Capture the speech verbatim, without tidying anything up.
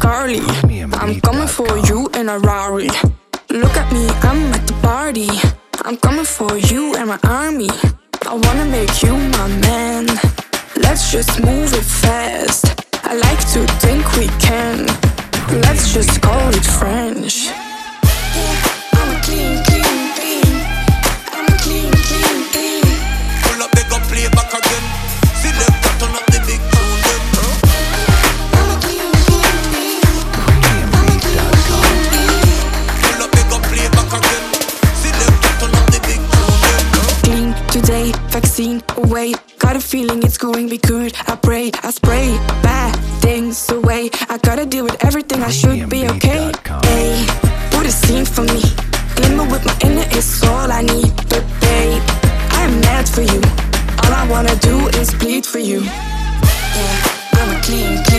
Carly. I'm coming for you in a Rari. Look at me, I'm at the party. I'm coming for you and my army. I wanna make you my man. Let's just move it fast. I like to think we can. Let's just call it French. I'm a clean, clean, clean. I'm a clean, clean, clean. Pull up, they gon' play back again. Select that, turn up the big tune then. I'm a clean, clean, clean. I'm a clean, clean, clean. Pull up, they gon' play back again. Select that, turn up the big tune then. Clean today, vaccine away. Got a feeling it's going to be good. I pray, I spray bad things away. I gotta deal with everything, I should be okay. Hey, put a scene for me. Glimmer with my inner is all I need. But babe, I'm mad for you. All I wanna do is bleed for you. Yeah, I'm a clean, clean.